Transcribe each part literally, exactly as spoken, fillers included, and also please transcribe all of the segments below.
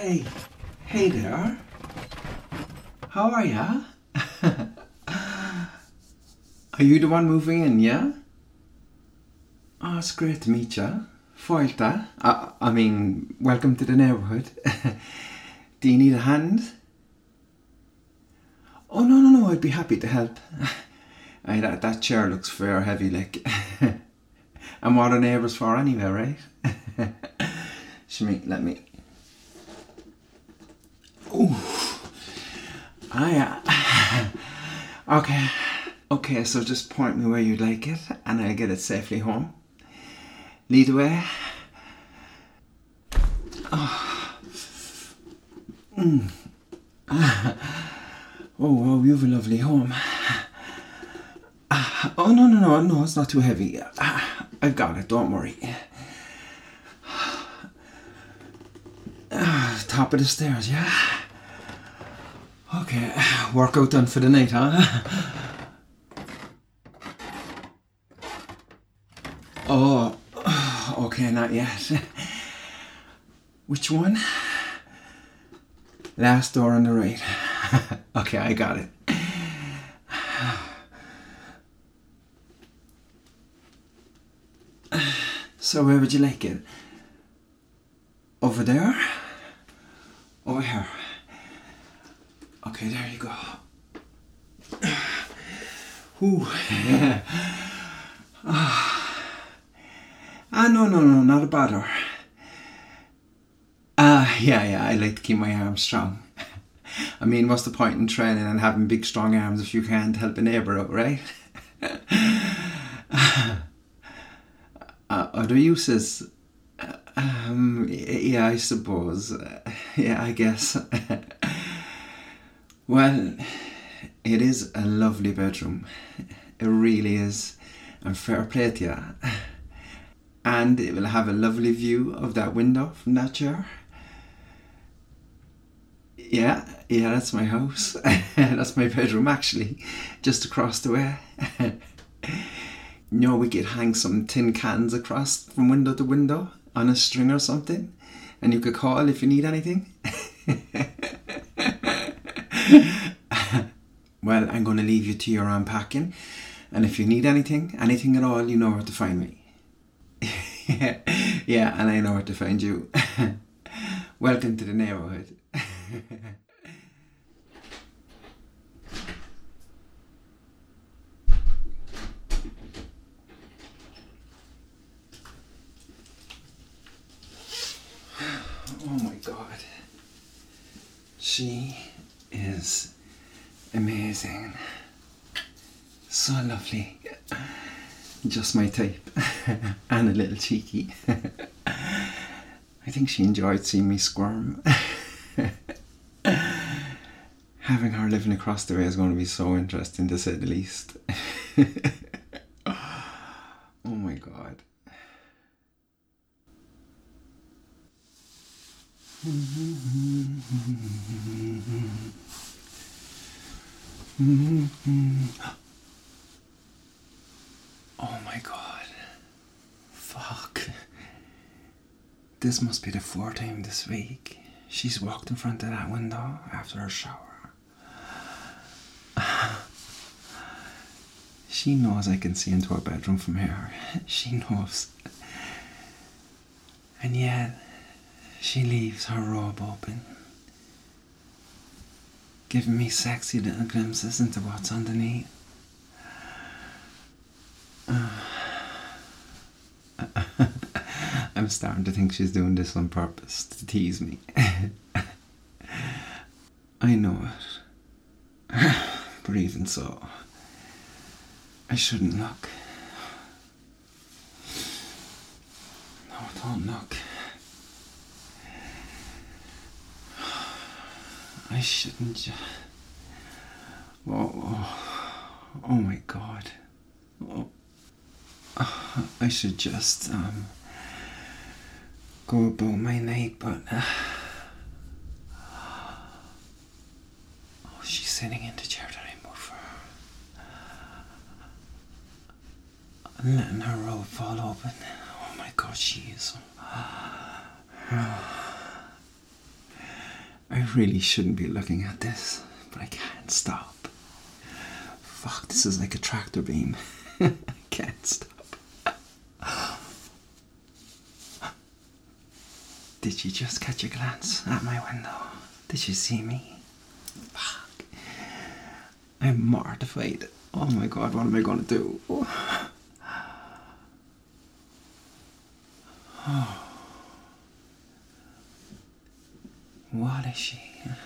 Hey, hey there. How are ya? Are you the one moving in, yeah? Oh, it's great to meet ya. Foilta. I, I mean, welcome to the neighbourhood. Do you need a hand? Oh, no, no, no, I'd be happy to help. Aye, that, that chair looks fair heavy, like. And what are neighbours for anyway, right? Shmi, let me... Ooh. Ah, yeah. Okay. Okay, so just point me where you'd like it and I'll get it safely home. Lead the way. Oh. Mm. Oh, wow, you've a lovely home. Oh, no, no, no, no, it's not too heavy. I've got it, don't worry. Top of the stairs, yeah? Okay, workout done for the night, huh? Oh, okay, not yet. Which one? Last door on the right. Okay, I got it. So where would you like it? Over there? Over here? Okay, there you go. Ooh. Ah, no, no, no, not a bother. Ah, uh, yeah, yeah, I like to keep my arms strong. I mean, what's the point in training and having big, strong arms if you can't help a neighbour out, right? uh, other uses? Um, yeah, I suppose. Uh, yeah, I guess. Well, it is a lovely bedroom. It really is. And fair play to you. And it will have a lovely view of that window from that chair. Yeah, yeah, that's my house. That's my bedroom, actually. Just across the way. You know, we could hang some tin cans across from window to window on a string or something. And you could call if you need anything. Well, I'm going to leave you to your unpacking. And if you need anything, anything at all, you know where to find me. Yeah, and I know where to find you. Welcome to the neighbourhood. Oh my God. She is amazing. So lovely. Just my type. And a little cheeky. I think she enjoyed seeing me squirm. Having her living across the way is going to be so interesting, to say the least. Oh my God. Oh my God. Fuck. This must be the fourth time this week she's walked in front of that window after her shower. She knows I can see into her bedroom from here. She knows. And yet, she leaves her robe open, giving me sexy little glimpses into what's underneath. Uh, I'm starting to think she's doing this on purpose to tease me. I know it. But even so, I shouldn't look. No, don't look. I shouldn't just... Whoa, oh, oh my God. Oh. I should just um, go about my night, but uh, oh, she's sitting in the chair that I moved for her. I'm letting her robe fall open. Oh my God, she is. really shouldn't be looking at this, but I can't stop. Fuck, this is like a tractor beam. I can't stop. Did you just catch a glance at my window? Did you see me? Fuck. I'm mortified. Oh my god, what am I gonna do? Oh. Oh. What is she?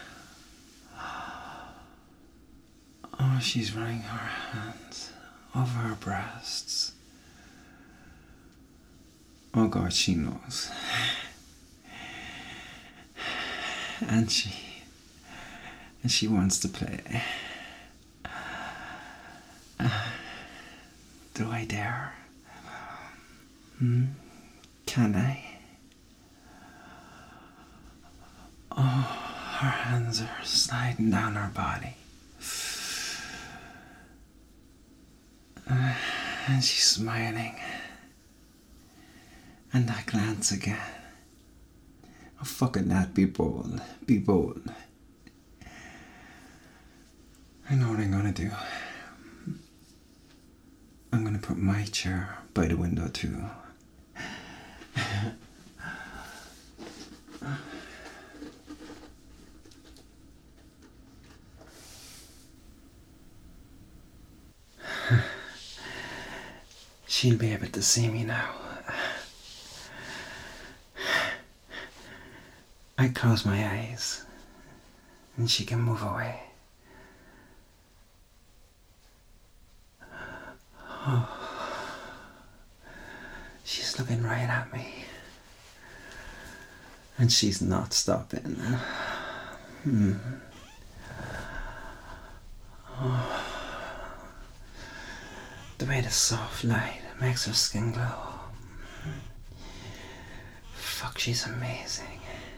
Oh, she's running her hands over her breasts. Oh god, she knows. And she and she wants to play. Uh, do I dare? Hmm? Can I? Oh, her hands are sliding down her body. Uh, and she's smiling. And that glance again. Oh, fucking that, be bold. Be bold. I know what I'm gonna do. I'm gonna put my chair by the window too. She'll be able to see me now. I close my eyes and she can move away. Oh. She's looking right at me and she's not stopping. Hmm. Oh. The way the soft light makes her skin glow. Fuck, she's amazing.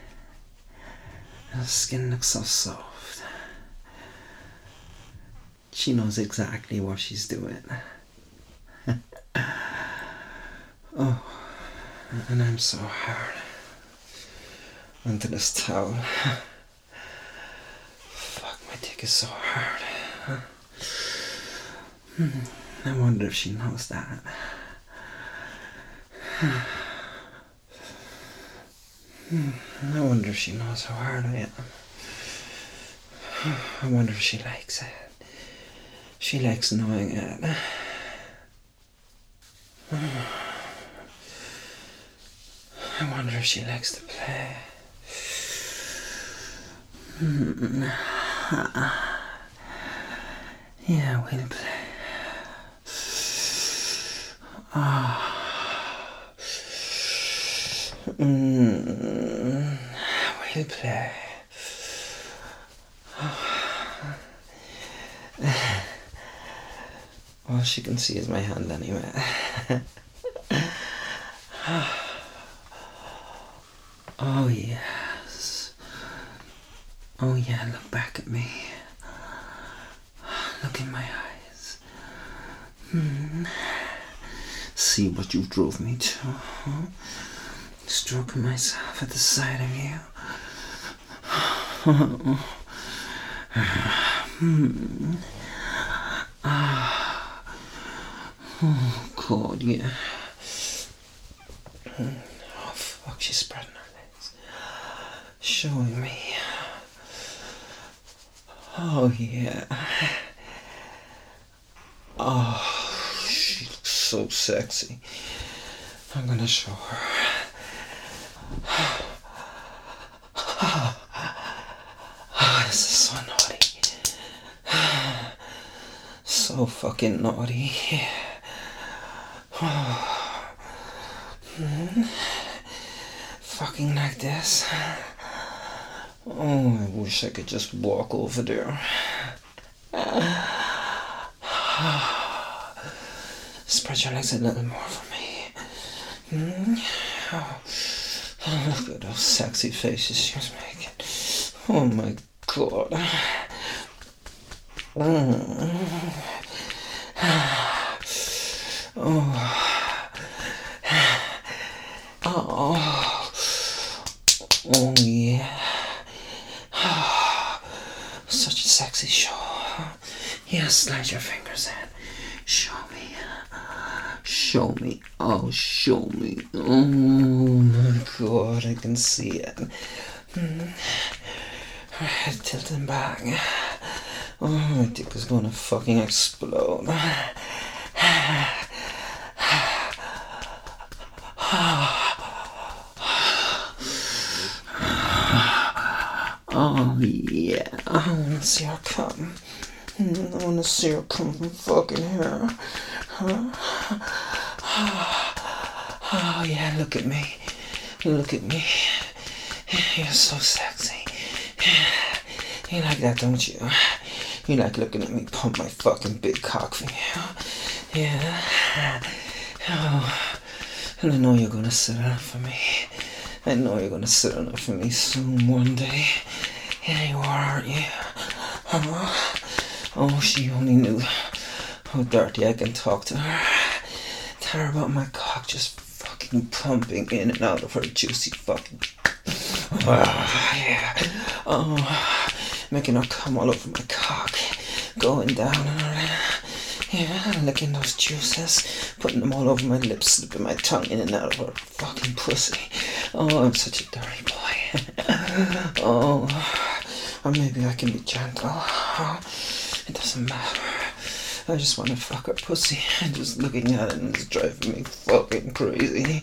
Her skin looks so soft. She knows exactly what she's doing. Oh, and I'm so hard onto this towel. Fuck, my dick is so hard. I wonder if she knows that. I wonder if she knows how hard I am. I wonder if she likes it. She likes knowing it. I wonder if she likes to play. Yeah, we'll play. Ah. Mm, we'll play. All she can see is my hand anyway. Oh yes. Oh yeah, look back at me. Look in my eyes. Hmm. See what you drove me to. Huh? Stroking myself at the sight of you. Hmm. Ah. Oh God, yeah. Oh fuck, she's spreading her legs. Showing me. Oh yeah. Oh, she looks so sexy. I'm gonna show her. Oh, this is so naughty. So fucking naughty. Oh. Mm. Fucking like this. Oh, I wish I could just walk over there. Spread your legs a little more for me. Mm. Oh. Oh, look at those sexy faces she's making. Oh my God. Mm. Oh. Oh. Oh yeah. sexy. Show. Yeah, slide your fingers in. Show me. Show me. Oh, show me. Oh my god, I can see it. Mm. Head tilting back. Oh, my dick is gonna fucking explode. Oh yeah, I wanna see her come. I wanna see her come from fucking here. Huh? Oh yeah, look at me. Look at me. You're so sexy. You like that, don't you? You like looking at me pump my fucking big cock for you. Yeah. Oh. And I know you're gonna sit on it for me. I know you're gonna sit on it for me soon one day. Yeah, you are, aren't you? Oh, oh, she only knew how dirty I can talk to her. Tell her about my cock just fucking pumping in and out of her juicy fucking... Oh, yeah. Oh, making her come all over my cock. Going down on her... Yeah, licking those juices, putting them all over my lips, slipping my tongue in and out of her fucking pussy. Oh, I'm such a dirty boy. Oh, or maybe I can be gentle. Oh, it doesn't matter. I just want to fuck her pussy, and just looking at it and it's driving me fucking crazy.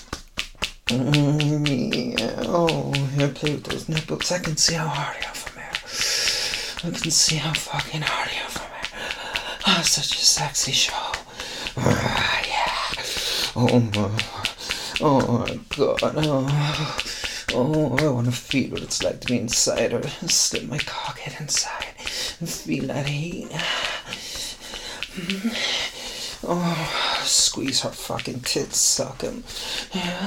Mm, yeah. Oh, here, play with those nipples. I can see how hard you are from here. I can see how fucking hard you are from here. Oh, such a sexy show. Oh, yeah. Oh my, oh my god. Oh, oh I want to feel what it's like to be inside her. Slip my cock head inside and feel that heat. Oh, squeeze her fucking tits, suck him. Yeah.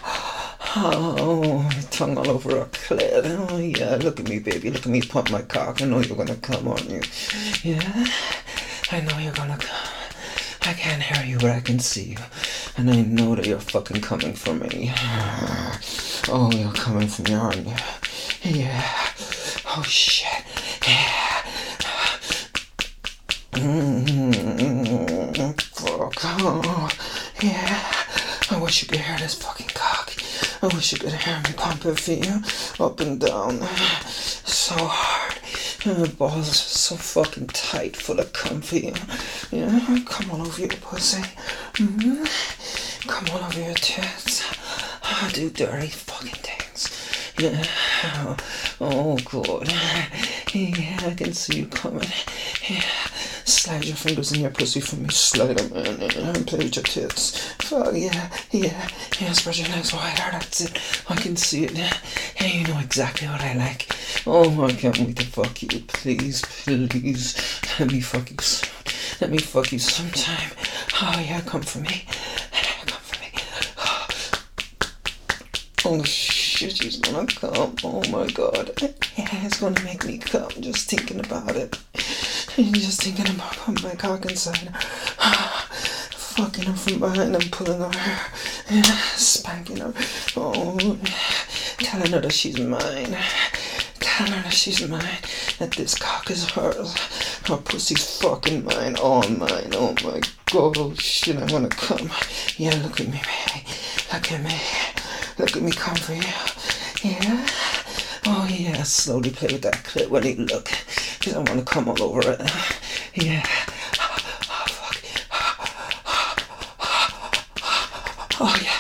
Oh, tongue all over her clit. Oh yeah, look at me, baby. Look at me pump my cock. I know you're gonna come, aren't you? Yeah. I know you're gonna come. I can't hear you, but I can see you. And I know that you're fucking coming for me. Oh, you're coming for me, aren't you? Yeah. Oh, shit. Yeah. Mm-hmm. Fuck. Oh, yeah. I wish you could hear this fucking cock. I wish you could hear me pumping for you. Up and down. So hard. My balls are so fucking tight, full of cum for you. Yeah, come all over your pussy. Mm-hmm. Come all over your tits. I do dirty fucking things. Yeah. Oh, oh, good. Yeah, I can see you coming. Yeah. Slide your fingers in your pussy for me. Slide them in and play with your tits. Fuck yeah, yeah. Yeah, spread your legs wider. That's it. I can see it. Yeah, you know exactly what I like. Oh, I can't wait to fuck you. Please, please. Let me fuck you. Let me fuck you sometime. Oh yeah, come for me. Come for me. Oh shit, she's gonna come. Oh my god. Yeah, it's gonna make me come just thinking about it. Just thinking about putting my cock inside her. Fucking her from behind and pulling her hair. Yeah, spanking her. Oh, telling her that she's mine. Telling her that she's mine. That this cock is hers. Her pussy's fucking mine. All mine. Oh my god. Oh shit, I wanna come. Yeah, look at me, baby. Look at me. Look at me come for you. Yeah. Oh yeah, slowly play with that clit when you look. Cause I wanna come all over it. Yeah. Oh, fuck. Oh yeah.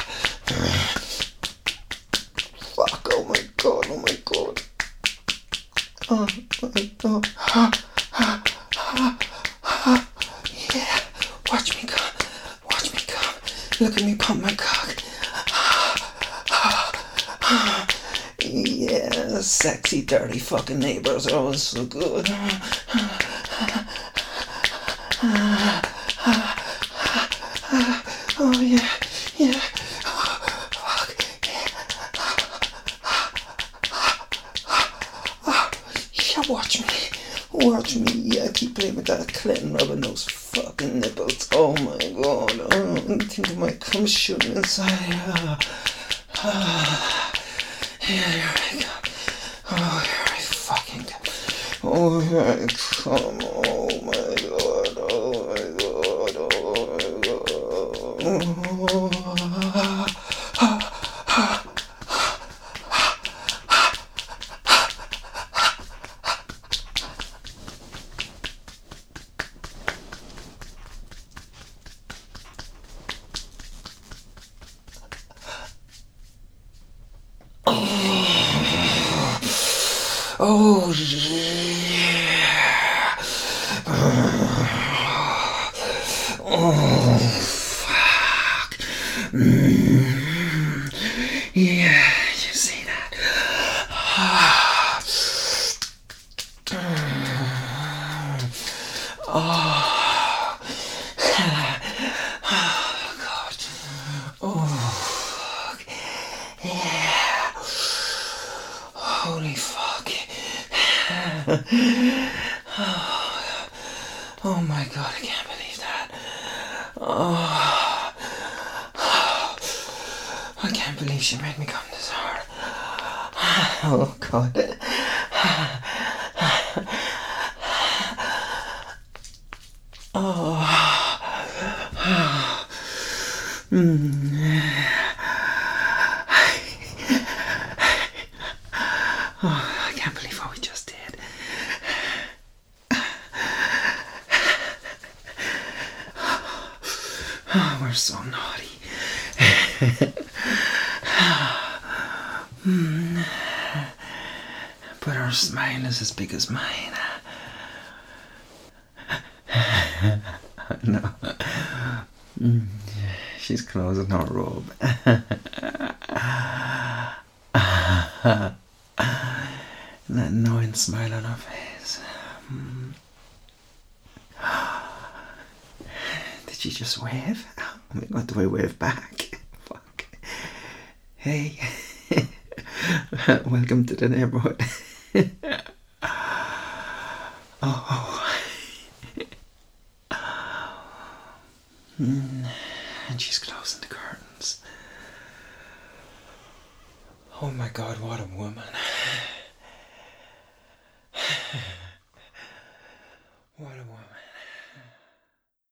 Fuck, oh my god, oh my god. Oh my god. Yeah. Watch me come. Watch me come. Look at me pump my cock. Yeah, sexy, dirty fucking neighbors are always so good. Oh yeah, yeah. Oh, fuck. Yeah, watch me. Watch me. Yeah, keep playing with that clit and rubbing those fucking nipples. Oh my god. Oh, I think I might come shooting inside. Oh. Yeah, here I go. Oh, here I fucking go. Oh my God, oh my God, oh my God, oh Oh yeah. Oh fuck. Mm. Yeah, you see that? Oh. Oh God. Oh fuck. Yeah. Holy fuck. Oh, oh my God, I can't believe that. Oh, I can't believe she made me come this hard. Oh God. Oh. Mm. Oh, I can't believe what we just did. Oh, we're so naughty. Mm. But her smile is as big as mine. No. Mm. She's closing her robe. That knowing smile on her face. Mm. Did she just wave? Oh my God, do I wave back? Fuck. Hey. Welcome to the neighborhood. Oh. Mm. And she's closing the curtains. Oh my God, what a woman.